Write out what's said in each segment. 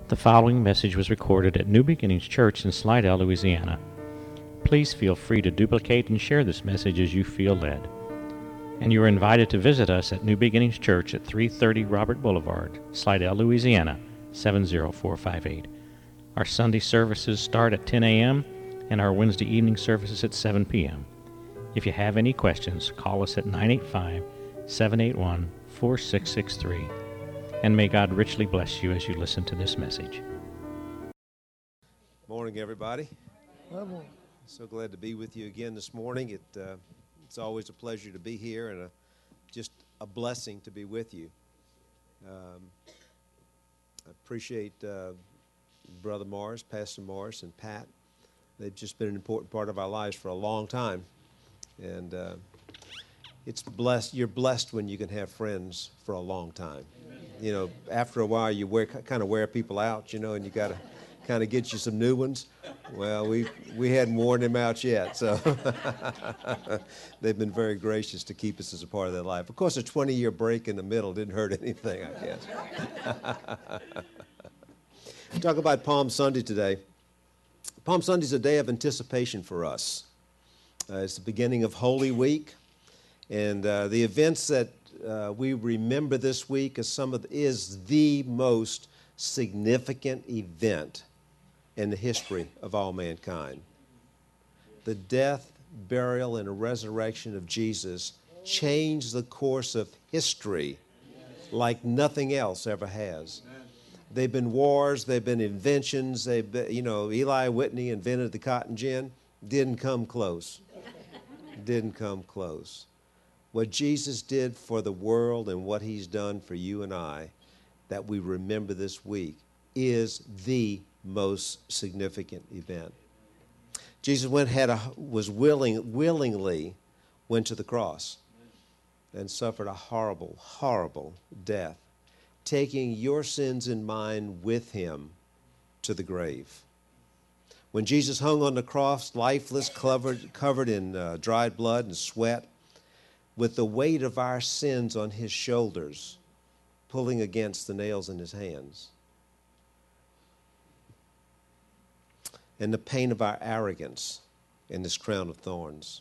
The following message was recorded at New Beginnings Church in Slidell, Louisiana. Please feel free to duplicate and share this message as you feel led. And you are invited to visit us at New Beginnings Church at 330 Robert Boulevard, Slidell, Louisiana, 70458. Our Sunday services start at 10 a.m. and our Wednesday evening services at 7 p.m. If you have any questions, call us at 985-781-4663. And may God richly bless you as you listen to this message. Morning, everybody. So glad to be with you again this morning. It's always a pleasure to be here and just a blessing to be with you. I appreciate Brother Morris, Pastor Morris, and Pat. They've just been an important part of our lives for a long time. And it's blessed. You're blessed when you can have friends for a long time. You know, after a while, you kind of wear people out, you know, and you got to kind of get you some new ones. Well, we hadn't worn them out yet, so they've been very gracious to keep us as a part of their life. Of course, a 20-year break in the middle didn't hurt anything, I guess. Talk about Palm Sunday today. Palm Sunday is a day of anticipation for us. It's the beginning of Holy Week, and the events that we remember this week is the most significant event in the history of all mankind. The death, burial, and resurrection of Jesus changed the course of history like nothing else ever has. They've been wars, they've been inventions, Eli Whitney invented the cotton gin, didn't come close. Didn't come close. What Jesus did for the world and what he's done for you and I that we remember this week is the most significant event. Jesus willingly went to the cross and suffered a horrible, horrible death, taking your sins and mine with him to the grave. When Jesus hung on the cross, lifeless, covered in dried blood and sweat, with the weight of our sins on his shoulders, pulling against the nails in his hands, and the pain of our arrogance in this crown of thorns.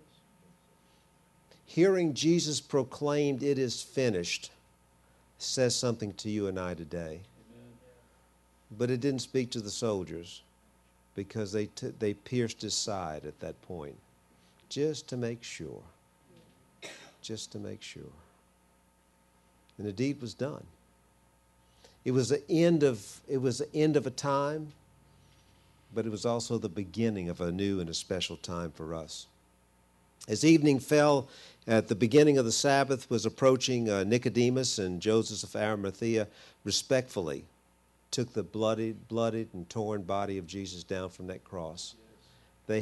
Hearing Jesus proclaimed, "It is finished," says something to you and I today. Amen. But it didn't speak to the soldiers because they pierced his side at that point, just to make sure. Just to make sure. And the deed was done. It was the end of a time, but it was also the beginning of a new and a special time for us. As evening fell at the beginning of the Sabbath was approaching, Nicodemus and Joseph of Arimathea respectfully took the bloodied and torn body of Jesus down from that cross. They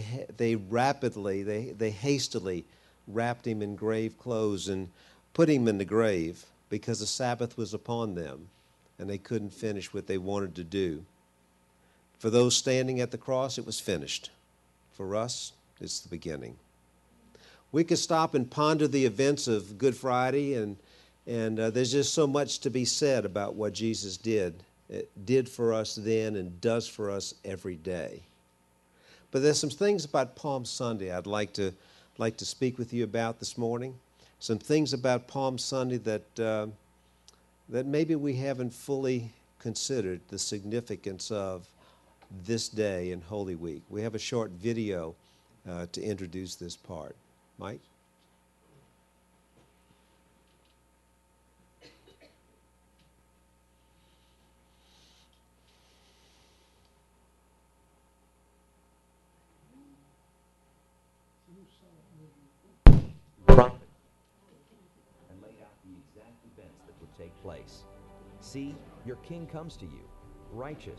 hastily wrapped him in grave clothes and put him in the grave because the Sabbath was upon them and they couldn't finish what they wanted to do. For those standing at the cross, it was finished. For us, it's the beginning. We could stop and ponder the events of Good Friday, and there's just so much to be said about what Jesus did. It did for us then and does for us every day. But there's some things about Palm Sunday I'd like to speak with you about this morning. Some things about Palm Sunday that maybe we haven't fully considered the significance of this day in Holy Week. We have a short video to introduce this part. Mike? And laid out the exact events that would take place. See, your king comes to you, righteous.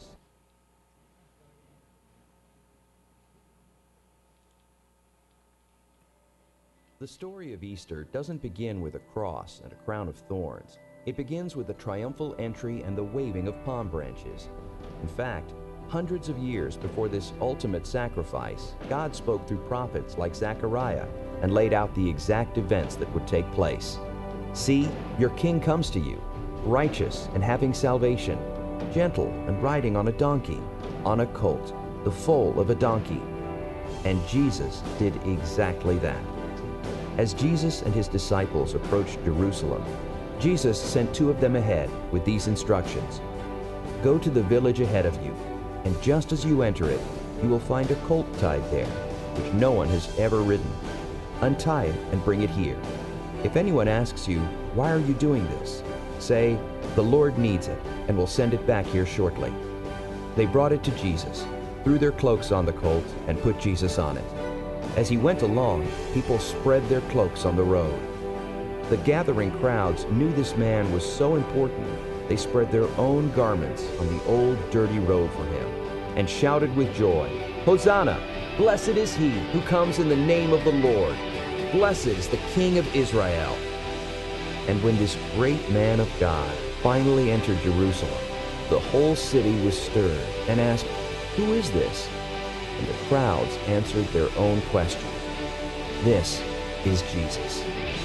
The story of Easter doesn't begin with a cross and a crown of thorns. It begins with the triumphal entry and the waving of palm branches. In fact, hundreds of years before this ultimate sacrifice, God spoke through prophets like Zechariah and laid out the exact events that would take place. See, your king comes to you, righteous and having salvation, gentle and riding on a donkey, on a colt, the foal of a donkey. And Jesus did exactly that. As Jesus and his disciples approached Jerusalem, Jesus sent two of them ahead with these instructions. Go to the village ahead of you, and just as you enter it, you will find a colt tied there, which no one has ever ridden. Untie it and bring it here. If anyone asks you, why are you doing this? Say, the Lord needs it, and will send it back here shortly. They brought it to Jesus, threw their cloaks on the colt, and put Jesus on it. As he went along, people spread their cloaks on the road. The gathering crowds knew this man was so important, they spread their own garments on the old dirty road for him, and shouted with joy, Hosanna! Blessed is he who comes in the name of the Lord. Blessed is the King of Israel. And when this great man of God finally entered Jerusalem, the whole city was stirred and asked, Who is this? And the crowds answered their own question. This is Jesus.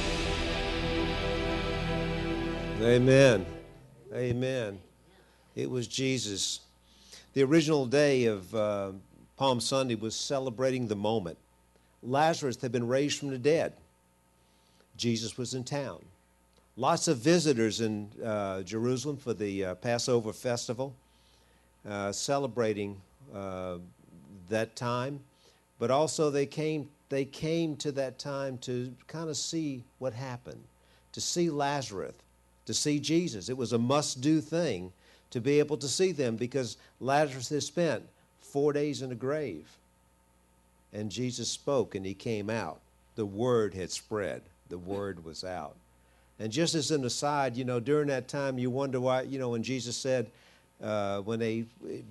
Amen. Amen. It was Jesus. The original day of Palm Sunday was celebrating the moment. Lazarus had been raised from the dead. Jesus was in town. Lots of visitors in Jerusalem for the Passover festival, celebrating that time. But also they came to that time to kind of see what happened, to see Lazarus, to see Jesus. It was a must-do thing to be able to see them because Lazarus had spent 4 days in the grave. And Jesus spoke and he came out. The word had spread. The word was out. And just as an aside, during that time you wonder why, when Jesus said, when the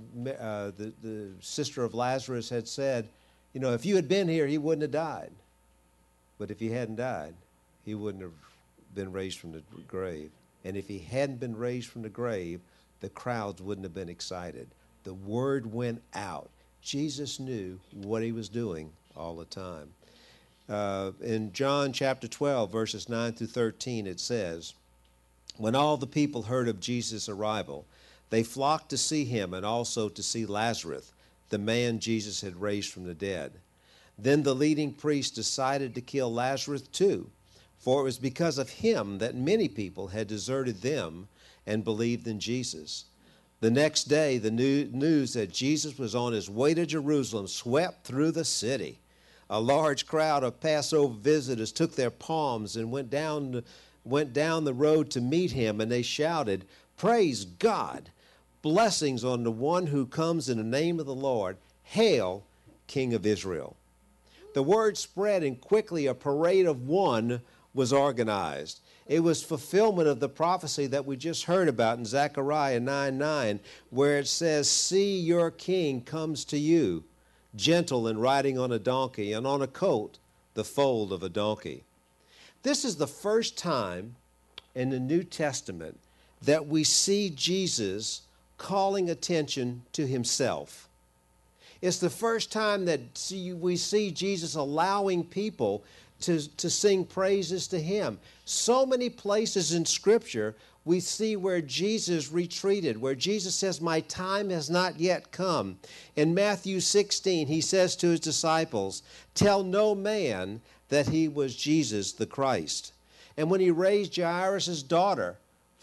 sister of Lazarus had said, if you had been here, he wouldn't have died. But if he hadn't died, he wouldn't have been raised from the grave. And if he hadn't been raised from the grave, the crowds wouldn't have been excited. The word went out. Jesus knew what he was doing all the time. In John chapter 12, verses 9 through 13, it says, When all the people heard of Jesus' arrival, they flocked to see him and also to see Lazarus, the man Jesus had raised from the dead. Then the leading priests decided to kill Lazarus too, for it was because of him that many people had deserted them and believed in Jesus. The next day, the news that Jesus was on his way to Jerusalem swept through the city. A large crowd of Passover visitors took their palms and went down the road to meet him, and they shouted, Praise God! Blessings on the one who comes in the name of the Lord. Hail, King of Israel. The word spread, and quickly a parade of one was organized. It was fulfillment of the prophecy that we just heard about in Zechariah 9:9, where it says, See, your king comes to you, gentle and riding on a donkey, and on a colt, the foal of a donkey. This is the first time in the New Testament that we see Jesus calling attention to himself. It's the first time that we see Jesus allowing people to sing praises to him. So many places in Scripture we see where Jesus retreated, where Jesus says, My time has not yet come. In Matthew 16, he says to his disciples, Tell no man that he was Jesus the Christ. And when he raised Jairus' daughter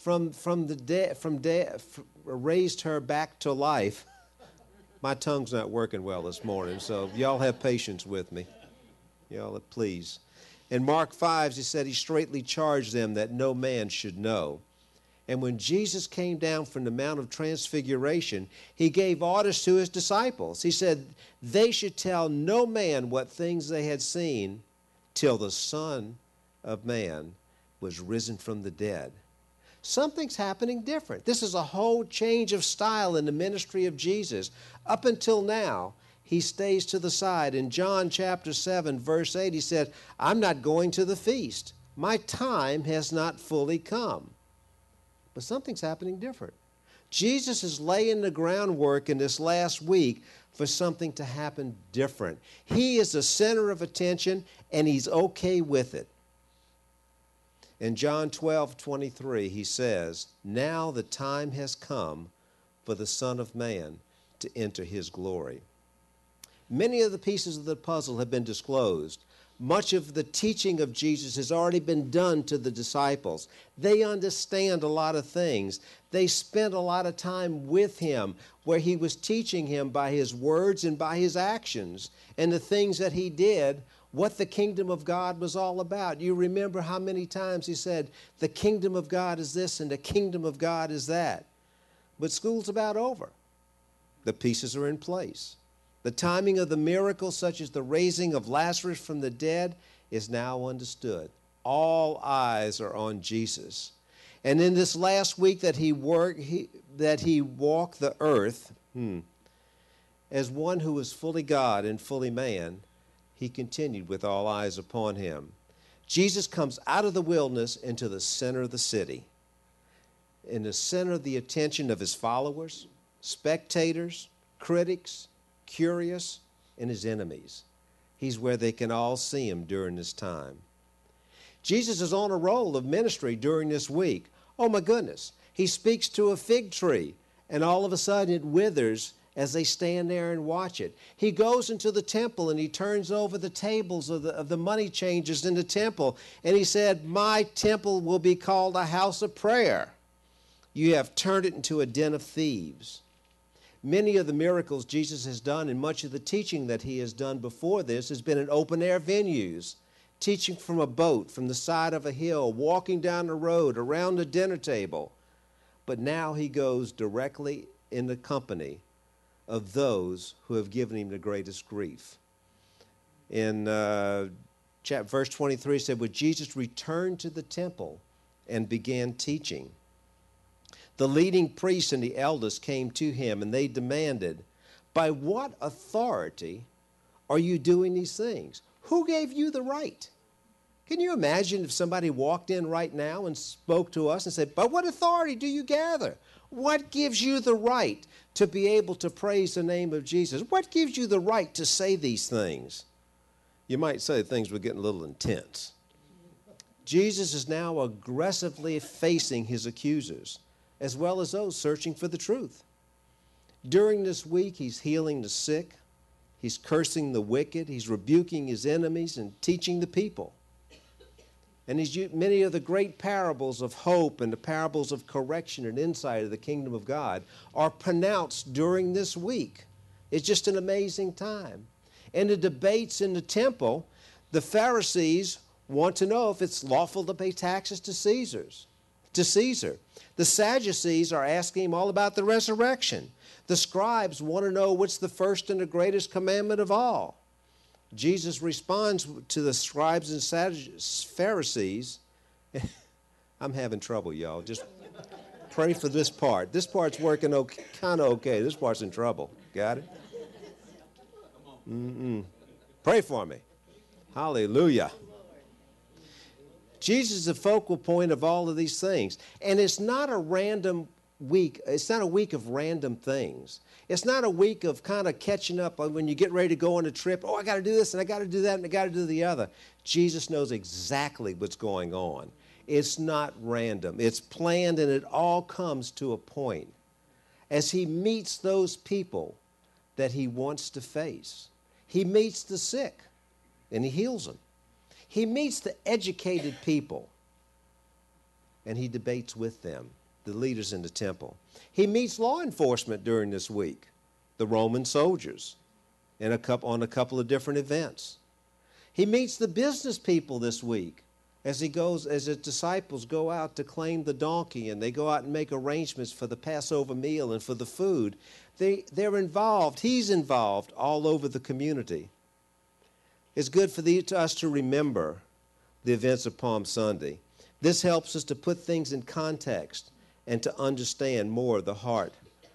raised her back to life, my tongue's not working well this morning, so y'all have patience with me. Y'all, please. In Mark 5, he said he straightly charged them that no man should know. And when Jesus came down from the Mount of Transfiguration, he gave orders to his disciples. He said they should tell no man what things they had seen till the Son of Man was risen from the dead. Something's happening different. This is a whole change of style in the ministry of Jesus. Up until now, he stays to the side. In John chapter 7, verse 8, he said, I'm not going to the feast. My time has not fully come. But something's happening different. Jesus is laying the groundwork in this last week for something to happen different. He is the center of attention, and he's okay with it. In John 12:23, he says, Now the time has come for the Son of Man to enter his glory. Many of the pieces of the puzzle have been disclosed. Much of the teaching of Jesus has already been done to the disciples. They understand a lot of things. They spent a lot of time with him where he was teaching him by his words and by his actions and the things that he did, what the kingdom of God was all about. You remember how many times he said, the kingdom of God is this and the kingdom of God is that. But school's about over. The pieces are in place. The timing of the miracles, such as the raising of Lazarus from the dead, is now understood. All eyes are on Jesus. And in this last week that he walked the earth, as one who was fully God and fully man, he continued with all eyes upon him. Jesus comes out of the wilderness into the center of the city, in the center of the attention of his followers, spectators, critics, curious, and his enemies. He's where they can all see him during this time. Jesus is on a roll of ministry during this week. Oh my goodness. He speaks to a fig tree, and all of a sudden it withers as they stand there and watch it. He goes into the temple and he turns over the tables of the money changers in the temple, and he said, my temple will be called a house of prayer. You have turned it into a den of thieves. Many of the miracles Jesus has done and much of the teaching that he has done before this has been in open-air venues, teaching from a boat, from the side of a hill, walking down the road, around a dinner table. But now he goes directly in the company of those who have given him the greatest grief. In verse 23 it said, when Jesus returned to the temple and began teaching, the leading priests and the elders came to him, and they demanded, by what authority are you doing these things? Who gave you the right? Can you imagine if somebody walked in right now and spoke to us and said, by what authority do you gather? What gives you the right to be able to praise the name of Jesus? What gives you the right to say these things? You might say things were getting a little intense. Jesus is now aggressively facing his accusers, as well as those searching for the truth. During this week, he's healing the sick, he's cursing the wicked, he's rebuking his enemies and teaching the people. And many of the great parables of hope and the parables of correction and insight of the kingdom of God are pronounced during this week. It's just an amazing time. In the debates in the temple, the Pharisees want to know if it's lawful to pay taxes to Caesar. The Sadducees are asking him all about the resurrection. The scribes want to know what's the first and the greatest commandment of all. Jesus responds to the scribes and Pharisees. I'm having trouble, y'all. Just pray for this part. This part's working kind of okay. This part's in trouble. Got it? Pray for me. Hallelujah. Jesus is the focal point of all of these things. And it's not a random week. It's not a week of random things. It's not a week of kind of catching up on when you get ready to go on a trip. Oh, I got to do this and I got to do that and I got to do the other. Jesus knows exactly what's going on. It's not random. It's planned, and it all comes to a point as he meets those people that he wants to face. He meets the sick and he heals them. He meets the educated people, and he debates with them, the leaders in the temple. He meets law enforcement during this week, the Roman soldiers, on a couple of different events. He meets the business people this week as his disciples go out to claim the donkey, and they go out and make arrangements for the Passover meal and for the food. They're involved. He's involved all over the community. It's good for us to remember the events of Palm Sunday. This helps us to put things in context and to understand more of the heart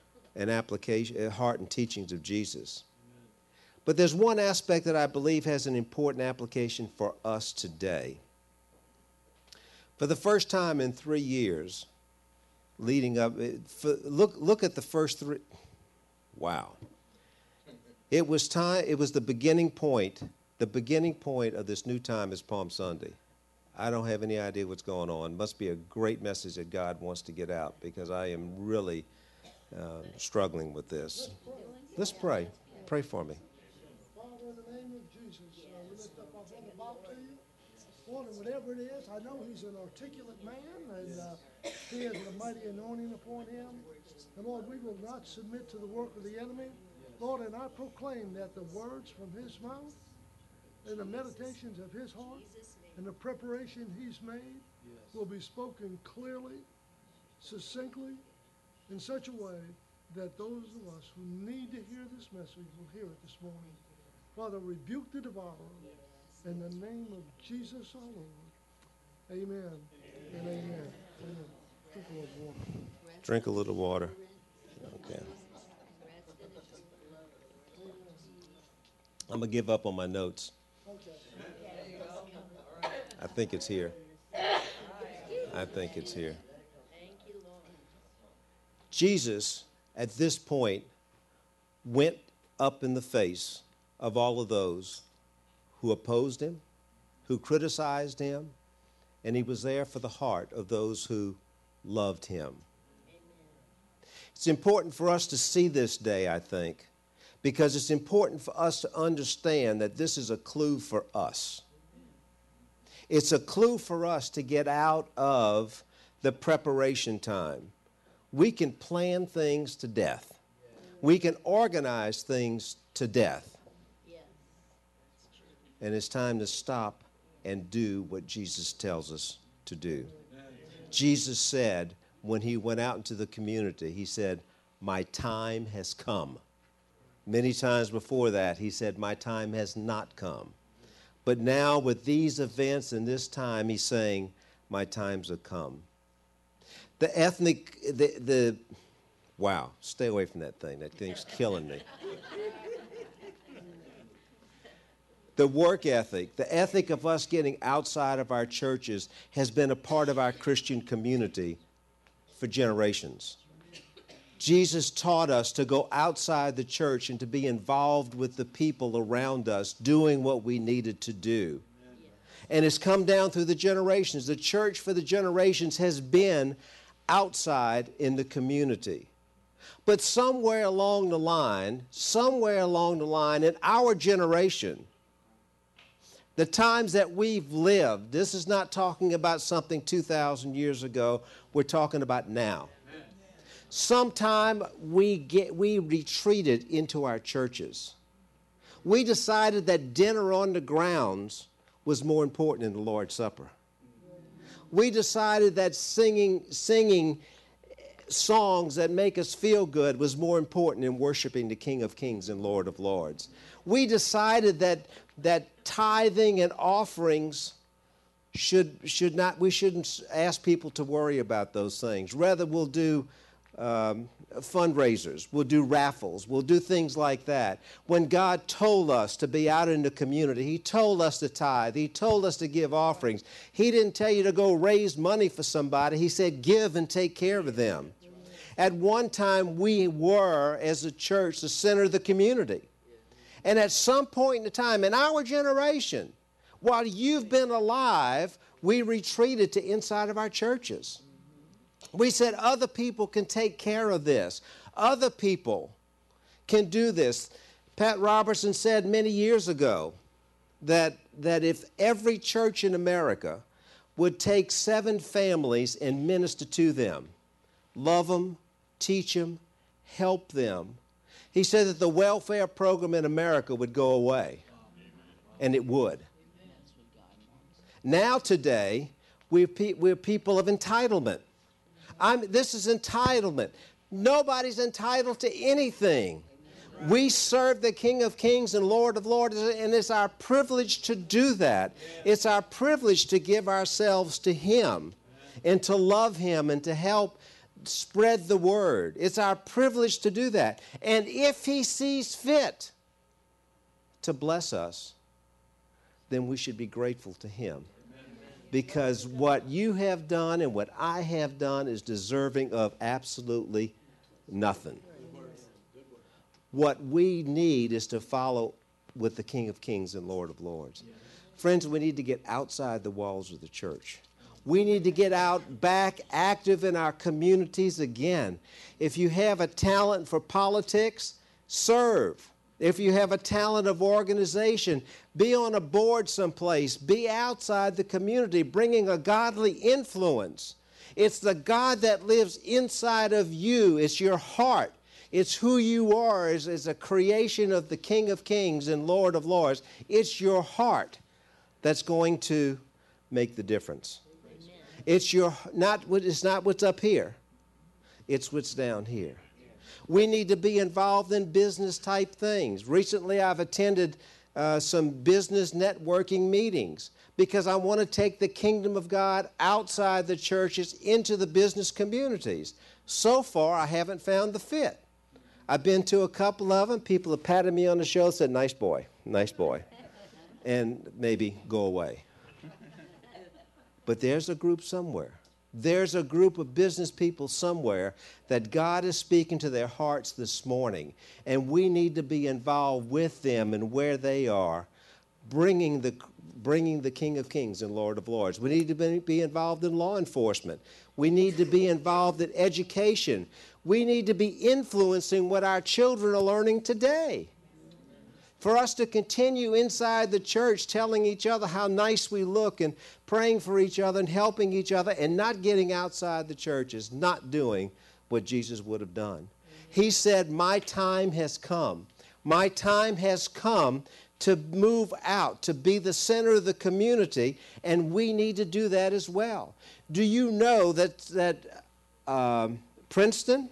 and teachings of Jesus. But there's one aspect that I believe has an important application for us today. For the first time in 3 years leading up, look at the first three. Wow. It was the beginning point. The beginning point of this new time is Palm Sunday. I don't have any idea what's going on. It must be a great message that God wants to get out, because I am really struggling with this. Let's pray. Pray for me. Father, in the name of Jesus, we lift up our brother Bob to you. Lord, and whatever it is, I know he's an articulate man, and he has a mighty anointing upon him. And Lord, we will not submit to the work of the enemy. Lord, and I proclaim that the words from his mouth and the meditations of his heart and the preparation he's made will be spoken clearly, succinctly, in such a way that those of us who need to hear this message will hear it this morning. Father, rebuke the devourer in the name of Jesus our Lord. Amen and amen. Amen. Drink a little water. Drink a little water. Okay. I'm going to give up on my notes. I think it's here. I think it's here. Jesus, at this point, went up in the face of all of those who opposed him, who criticized him, and he was there for the heart of those who loved him. It's important for us to see this day, I think, because it's important for us to understand that this is a clue for us. It's a clue for us to get out of the preparation time. We can plan things to death. We can organize things to death. And it's time to stop and do what Jesus tells us to do. Jesus said, when he went out into the community, he said, "My time has come." Many times before that, he said, "My time has not come." But now with these events and this time, he's saying, "My times have come." Wow, stay away from that thing. That thing's killing me. The work ethic, the ethic of us getting outside of our churches has been a part of our Christian community for generations. Jesus taught us to go outside the church and to be involved with the people around us, doing what we needed to do. And it's come down through the generations. The church for the generations has been outside in the community. But somewhere along the line, in our generation, the times that we've lived, this is not talking about something 2,000 years ago, we're talking about now. Sometime we retreated into our churches. We decided that dinner on the grounds was more important than the Lord's Supper. We decided that singing songs that make us feel good was more important than worshiping the King of Kings and Lord of Lords. We decided that tithing and offerings we shouldn't ask people to worry about those things. Rather, we'll do fundraisers, we'll do raffles, we'll do things like that. When God told us to be out in the community, he told us to tithe, he told us to give offerings. He didn't tell you to go raise money for somebody. He said give and take care of them. At one time, we were, as a church, the center of the community. And at some point in time, in our generation, while you've been alive, we retreated to inside of our churches. We said other people can take care of this. Other people can do this. Pat Robertson said many years ago that if every church in America would take 7 families and minister to them, love them, teach them, help them, he said that the welfare program in America would go away. And it would. Now today, we're people of entitlement. This is entitlement. Nobody's entitled to anything. We serve the King of Kings and Lord of Lords, and it's our privilege to do that. It's our privilege to give ourselves to him and to love him and to help spread the word. It's our privilege to do that. And if he sees fit to bless us, then we should be grateful to him. Because what you have done and what I have done is deserving of absolutely nothing. What we need is to follow with the King of Kings and Lord of Lords. Friends, we need to get outside the walls of the church. We need to get out back active in our communities again. If you have a talent for politics, serve. If you have a talent of organization, be on a board someplace. Be outside the community, bringing a godly influence. It's the God that lives inside of you. It's your heart. It's who you are as a creation of the King of Kings and Lord of Lords. It's your heart that's going to make the difference. It's not what's up here. It's what's down here. We need to be involved in business type things. Recently, I've attended some business networking meetings because I want to take the kingdom of God outside the churches into the business communities. So far, I haven't found the fit. I've been to a couple of them. People have patted me on the shoulder and said, nice boy, and maybe go away. But there's a group somewhere. There's a group of business people somewhere that God is speaking to their hearts this morning, and we need to be involved with them and where they are, bringing the King of Kings and Lord of Lords. We need to be involved in law enforcement. We need to be involved in education. We need to be influencing what our children are learning today. For us to continue inside the church telling each other how nice we look and praying for each other and helping each other and not getting outside the church is not doing what Jesus would have done. He said, my time has come. My time has come to move out, to be the center of the community, and we need to do that as well. Do you know that Princeton,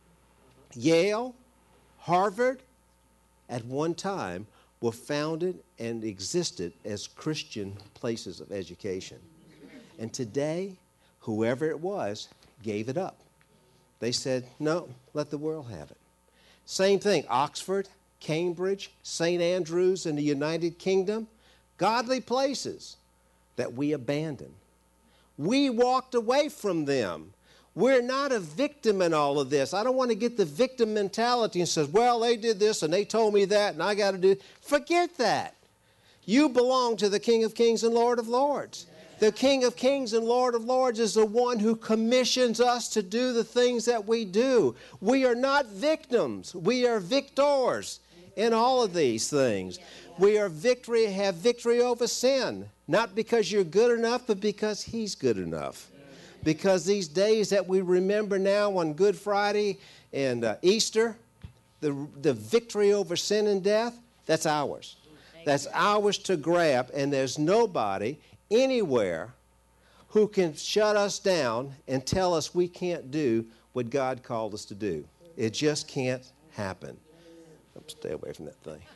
Yale, Harvard, at one time were founded and existed as Christian places of education. And today, whoever it was gave it up. They said, no, let the world have it. Same thing, Oxford, Cambridge, St. Andrews in the United Kingdom, godly places that we abandoned. We walked away from them. We're not a victim in all of this. I don't want to get the victim mentality and says, well, they did this and they told me that and I got to do it. Forget that. You belong to the King of Kings and Lord of Lords. The King of Kings and Lord of Lords is the one who commissions us to do the things that we do. We are not victims. We are victors in all of these things. We are have victory over sin, not because you're good enough, but because He's good enough. Because these days that we remember now on Good Friday and Easter, the victory over sin and death, that's ours. That's ours to grab, and there's nobody anywhere who can shut us down and tell us we can't do what God called us to do. It just can't happen. Stay away from that thing.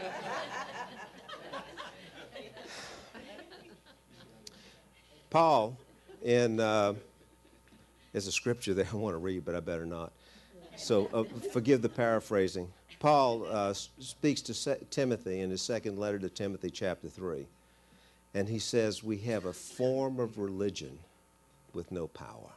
Paul, there's a scripture there I want to read, but I better not. So forgive the paraphrasing. Paul speaks to Timothy in his second letter to Timothy, chapter 3. And he says, we have a form of religion with no power.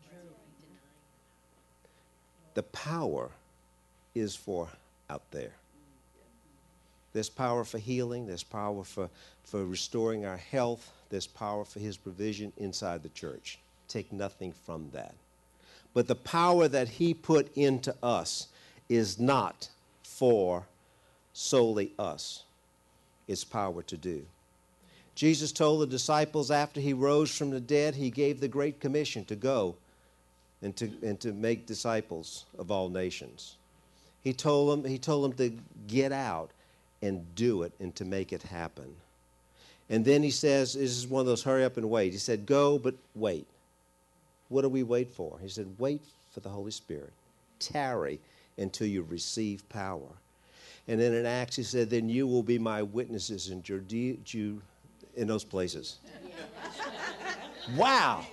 The power is for out there. There's power for healing. There's power for restoring our health. There's power for His provision inside the church. Take nothing from that. But the power that He put into us is not for solely us. It's power to do. Jesus told the disciples after He rose from the dead, He gave the Great Commission to go and to make disciples of all nations. He told them to get out and do it and to make it happen. And then He says, this is one of those hurry up and wait. He said, go, but wait. What do we wait for? He said, wait for the Holy Spirit. Tarry until you receive power. And then in Acts, He said, then you will be my witnesses in Judea, in those places. Wow.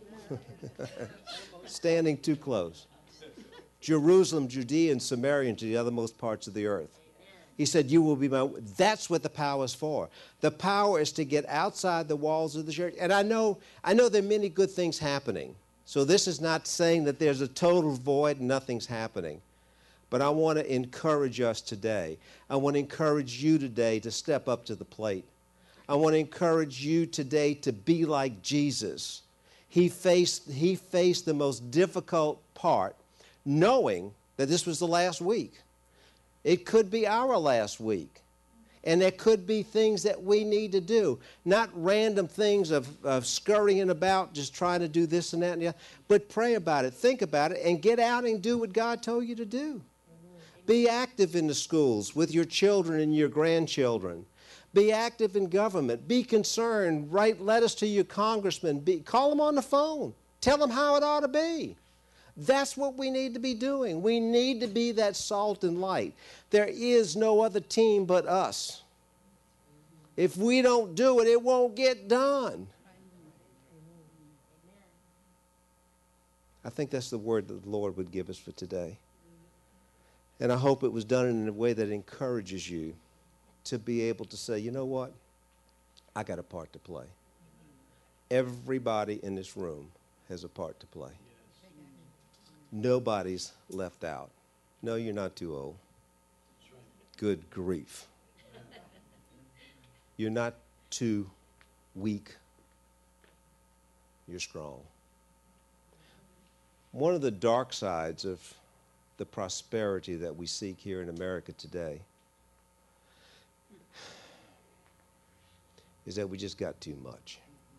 Standing too close. Jerusalem, Judea, and Samaria, and to the othermost parts of the earth. He said, you will be my... That's what the power is for. The power is to get outside the walls of the church. And I know there are many good things happening. So this is not saying that there's a total void and nothing's happening. But I want to encourage us today. I want to encourage you today to step up to the plate. I want to encourage you today to be like Jesus. He faced the most difficult part, knowing that this was the last week. It could be our last week. And there could be things that we need to do. Not random things of scurrying about, just trying to do this and that and the other. But pray about it, think about it, and get out and do what God told you to do. Be active in the schools with your children and your grandchildren. Be active in government. Be concerned. Write letters to your congressman. Call them on the phone. Tell them how it ought to be. That's what we need to be doing. We need to be that salt and light. There is no other team but us. If we don't do it, it won't get done. I think that's the word that the Lord would give us for today. And I hope it was done in a way that encourages you to be able to say, you know what? I got a part to play. Everybody in this room has a part to play. Nobody's left out. No, you're not too old. Good grief. You're not too weak. You're strong. One of the dark sides of the prosperity that we seek here in America today is that we just got too much.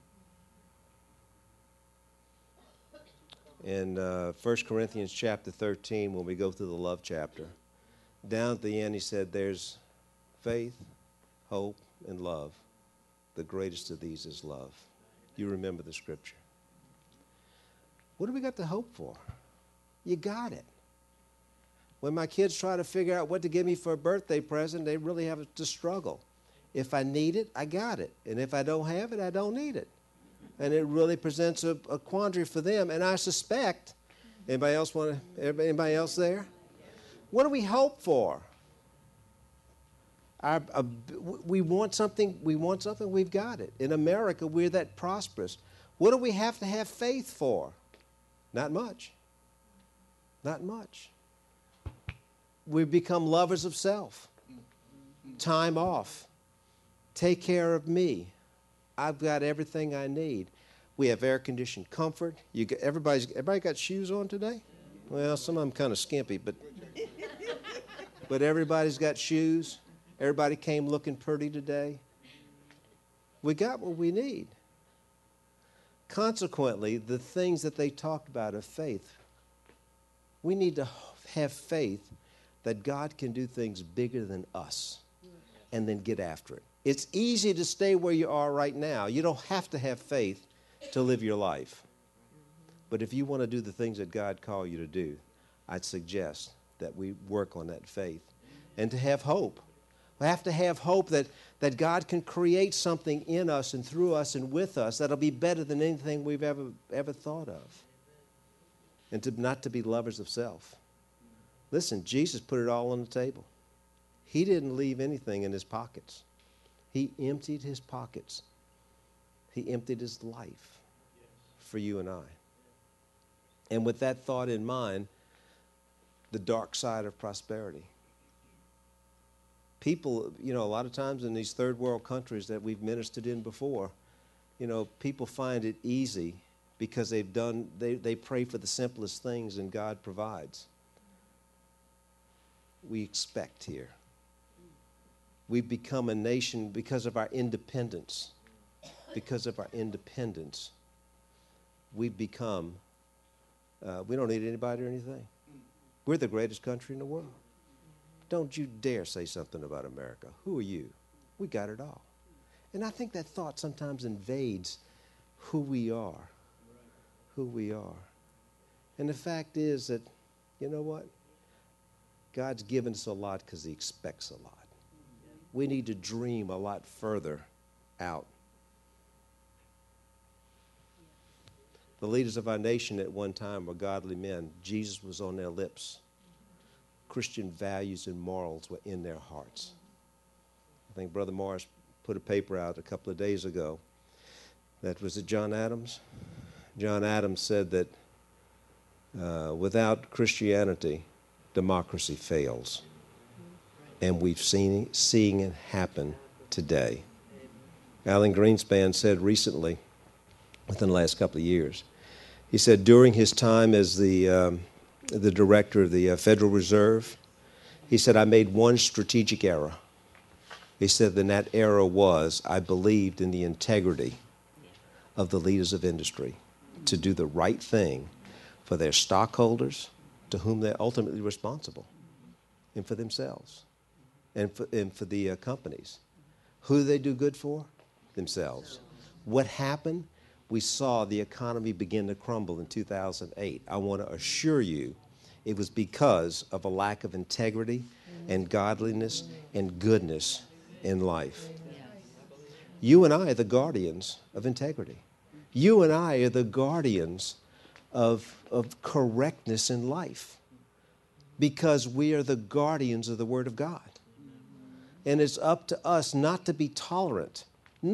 In 1 Corinthians chapter 13, when we go through the love chapter, down at the end he said there's faith, hope, and love. The greatest of these is love. You remember the scripture. What do we got to hope for? You got it. When my kids try to figure out what to give me for a birthday present, they really have to struggle. If I need it, I got it. And if I don't have it, I don't need it. And it really presents a quandary for them. And I suspect, anybody else there? What do we hope for? We want something, we've got it. In America, we're that prosperous. What do we have to have faith for? Not much. Not much. We've become lovers of self. Time off. Take care of me. I've got everything I need. We have air-conditioned comfort. Everybody got shoes on today? Well, some of them kind of skimpy, but everybody's got shoes. Everybody came looking pretty today. We got what we need. Consequently, the things that they talked about of faith, we need to have faith that God can do things bigger than us and then get after it. It's easy to stay where you are right now. You don't have to have faith to live your life. But if you want to do the things that God called you to do, I'd suggest that we work on that faith. And to have hope. We have to have hope that God can create something in us and through us and with us that'll be better than anything we've ever thought of. And not to be lovers of self. Listen, Jesus put it all on the table. He didn't leave anything in his pockets. He emptied his pockets. He emptied his life for you and I. And with that thought in mind, the dark side of prosperity. People, a lot of times in these third world countries that we've ministered in before, people find it easy because they pray for the simplest things and God provides. We expect here. We've become a nation because of our independence. Because of our independence, we've become, we don't need anybody or anything. We're the greatest country in the world. Don't you dare say something about America. Who are you? We got it all. And I think that thought sometimes invades who we are. Who we are. And the fact is that, you know what? God's given us a lot because he expects a lot. We need to dream a lot further out. The leaders of our nation at one time were godly men. Jesus was on their lips. Christian values and morals were in their hearts. I think Brother Morris put a paper out a couple of days ago. That was it John Adams? John Adams said that without Christianity, democracy fails. And we've seeing it happen today. Alan Greenspan said recently within the last couple of years. He said during his time as the director of the Federal Reserve, he said, I made one strategic error. He said, and that error was I believed in the integrity of the leaders of industry to do the right thing for their stockholders, to whom they're ultimately responsible, and for themselves, and for the companies. Who do they do good for? Themselves. What happened? We saw the economy begin to crumble in 2008. I want to assure you it was because of a lack of integrity and godliness and goodness in life. You and I are the guardians of integrity. You and I are the guardians of correctness in life because we are the guardians of the Word of God. And it's up to us not to be tolerant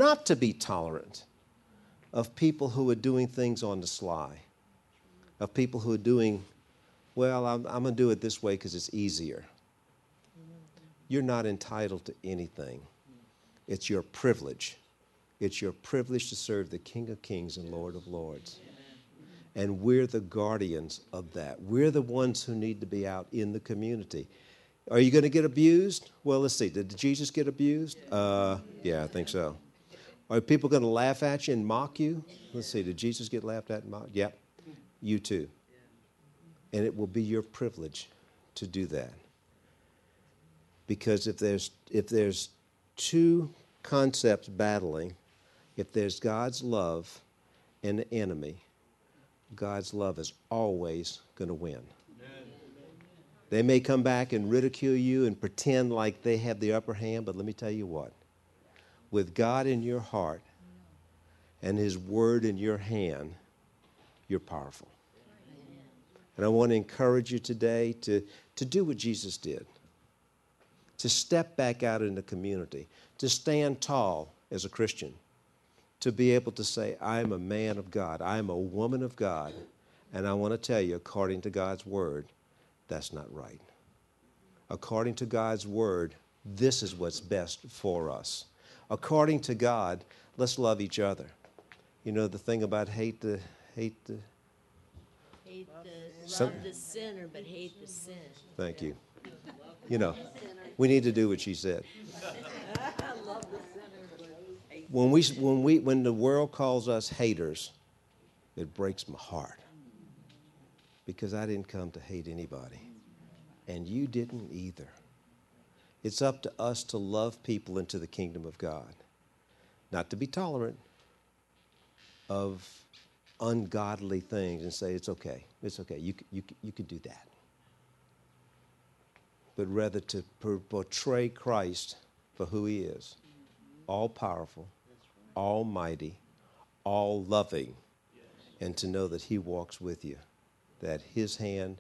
of people who are doing things on the sly, of people who are doing, well, I'm going to do it this way because it's easier. You're not entitled to anything. It's your privilege. It's your privilege to serve the King of Kings and Lord of Lords. And we're the guardians of that. We're the ones who need to be out in the community. Are you going to get abused? Well, let's see. Did Jesus get abused? Yeah, I think so. Are people going to laugh at you and mock you? Let's see. Did Jesus get laughed at and mocked? Yep. You too. And it will be your privilege to do that. Because if there's two concepts battling, if there's God's love and the enemy, God's love is always going to win. They may come back and ridicule you and pretend like they have the upper hand, but let me tell you what. With God in your heart and His Word in your hand, you're powerful. And I want to encourage you today to do what Jesus did, to step back out in the community, to stand tall as a Christian, to be able to say, I'm a man of God, I'm a woman of God, and I want to tell you, according to God's Word, that's not right. According to God's Word, this is what's best for us. According to God, let's love each other. You know the thing about love the sinner, but hate the sin. Thank you. You know, we need to do what she said. When the world calls us haters, it breaks my heart. Because I didn't come to hate anybody. And you didn't either. It's up to us to love people into the kingdom of God. Not to be tolerant of ungodly things and say, it's okay, you can do that. But rather to portray Christ for who He is. All-powerful, almighty, all-loving, and to know that He walks with you. That His hand,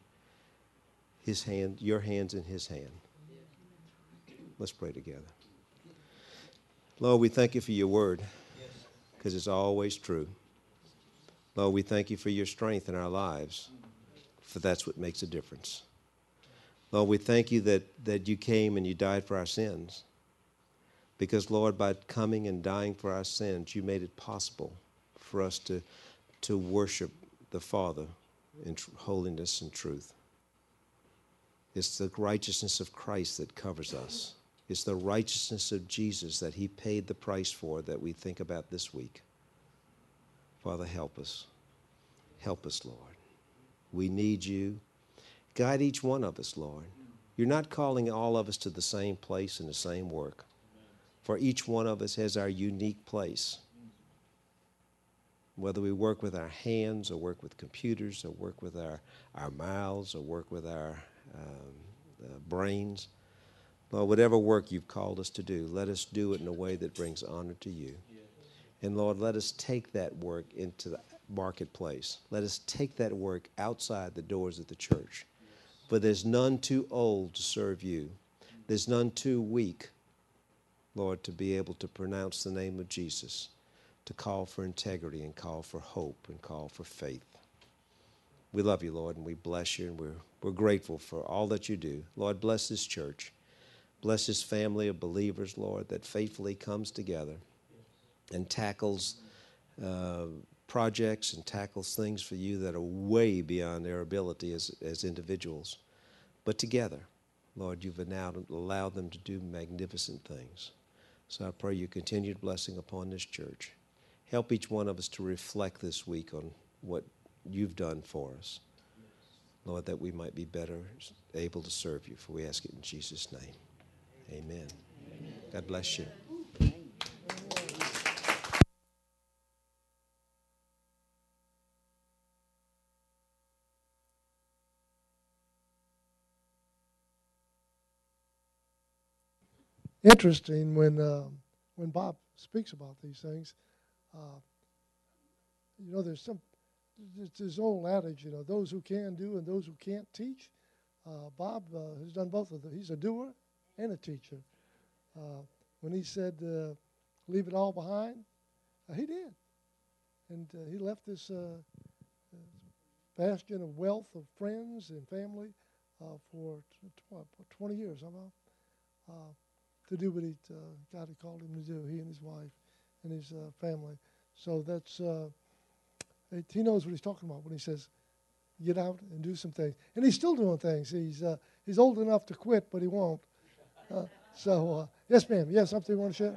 your hand's in His hand. Let's pray together. Lord, we thank You for Your Word, because it's always true. Lord, we thank You for Your strength in our lives, for that's what makes a difference. Lord, we thank You that You came and You died for our sins, because, Lord, by coming and dying for our sins, You made it possible for us to worship the Father in holiness and truth. It's the righteousness of Christ that covers us. It's the righteousness of Jesus that He paid the price for that we think about this week. Father, help us. Help us, Lord. We need You. Guide each one of us, Lord. You're not calling all of us to the same place and the same work. For each one of us has our unique place. Whether we work with our hands or work with computers or work with our mouths or work with our brains, Lord, whatever work You've called us to do, let us do it in a way that brings honor to You. Yes. And Lord, let us take that work into the marketplace. Let us take that work outside the doors of the church. Yes. For there's none too old to serve You. There's none too weak, Lord, to be able to pronounce the name of Jesus, to call for integrity and call for hope and call for faith. We love You, Lord, and we bless You, and we're grateful for all that You do. Lord, bless this church. Bless this family of believers, Lord, that faithfully comes together and tackles projects and tackles things for you that are way beyond their ability as individuals. But together, Lord, you've now allowed them to do magnificent things. So I pray your continued blessing upon this church. Help each one of us to reflect this week on what you've done for us. Lord, that we might be better able to serve you, for we ask it in Jesus' name. Amen. God bless you. Interesting when Bob speaks about these things. There's this old adage, those who can do and those who can't teach. Bob has done both of them. He's a doer and a teacher. When he said, leave it all behind, he did. And he left this bastion of wealth of friends and family for 20 years, to do what God had called him to do, he and his wife and his family. So that's, he knows what he's talking about when he says, get out and do some things. And he's still doing things. He's old enough to quit, but he won't. Yes, ma'am. You have something you want to share?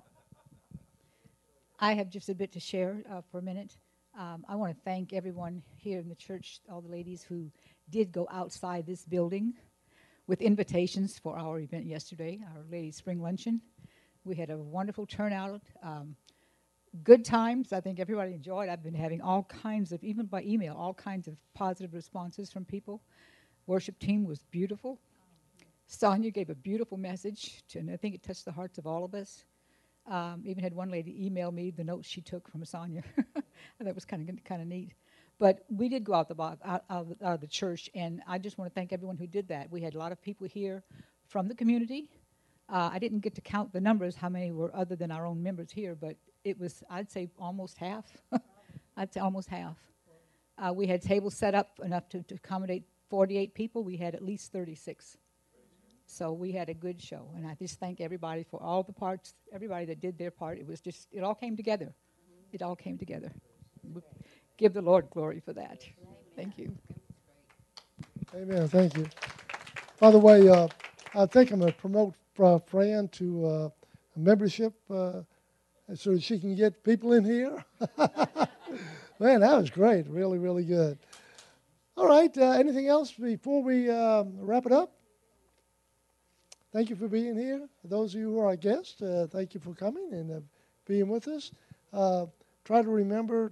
I have just a bit to share for a minute. I want to thank everyone here in the church, all the ladies who did go outside this building with invitations for our event yesterday, our Ladies Spring Luncheon. We had a wonderful turnout, good times. I think everybody enjoyed. I've been having all kinds of, even by email, all kinds of positive responses from people. Worship team was beautiful. Sonia gave a beautiful message, and I think it touched the hearts of all of us. Even had one lady email me the notes she took from Sonia. That was kind of neat. But we did go out of the church, and I just want to thank everyone who did that. We had a lot of people here from the community. I didn't get to count the numbers, how many were other than our own members here, but it was, I'd say, almost half. I'd say almost half. We had tables set up enough to accommodate 48 people. We had at least 36. So we had a good show, and I just thank everybody for all the parts, everybody that did their part. It was just, it all came together. It all came together. Give the Lord glory for that. Thank you. Amen. Thank you. By the way, I think I'm going to promote Fran to a membership so that she can get people in here. Man, that was great. Really, really good. All right. Anything else before we wrap it up? Thank you for being here. Those of you who are our guests, thank you for coming and being with us. Try to remember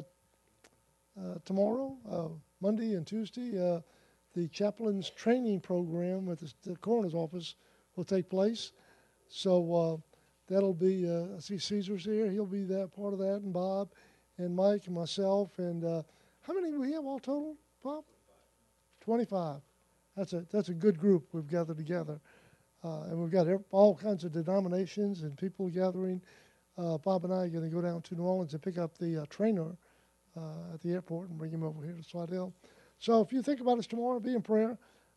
tomorrow, Monday and Tuesday, the chaplain's training program at the coroner's office will take place. So that'll be, I see Caesar's here. He'll be that part of that, and Bob and Mike and myself. And how many we have all total, Bob? 25. That's a good group we've gathered together. And we've got all kinds of denominations and people gathering. Bob and I are going to go down to New Orleans and pick up the trainer at the airport and bring him over here to Slidell. So if you think about us tomorrow, be in prayer.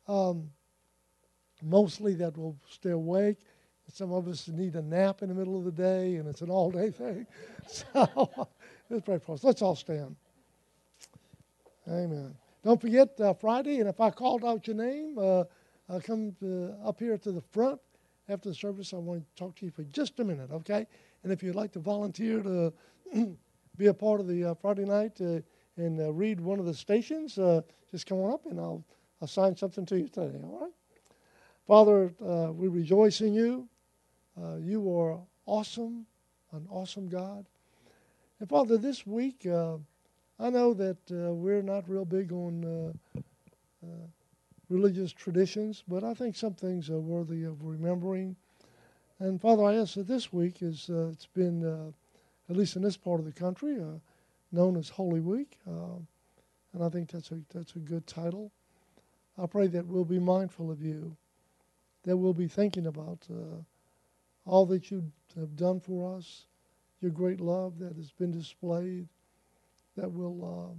Mostly that we'll stay awake. Some of us need a nap in the middle of the day, and it's an all-day thing. So let's pray for us. Let's all stand. Amen. Don't forget Friday, and if I called out your name, come up here to the front after the service. I want to talk to you for just a minute, okay? And if you'd like to volunteer to be a part of the Friday night and read one of the stations, just come on up and I'll assign something to you today, all right? Father, we rejoice in you. You are awesome, an awesome God. And Father, this week, I know that we're not real big on religious traditions, but I think some things are worthy of remembering. And Father, I ask that this week is it's been, at least in this part of the country, known as Holy Week, and I think that's a good title. I pray that we'll be mindful of you, that we'll be thinking about all that you have done for us, your great love that has been displayed, that will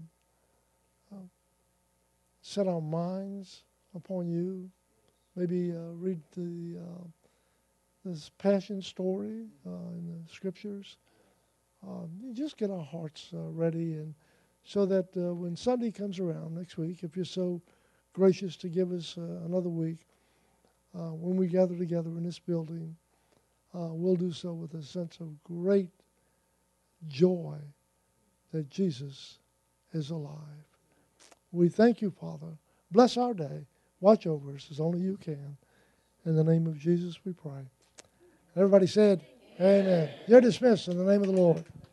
set our minds upon you. Maybe read this passion story in the scriptures. just get our hearts ready, and so that when Sunday comes around next week, if you're so gracious to give us another week, when we gather together in this building, we'll do so with a sense of great joy that Jesus is alive. We thank you, Father. Bless our day. Watch over us as only you can. In the name of Jesus we pray. Everybody said, Amen. You're dismissed in the name of the Lord.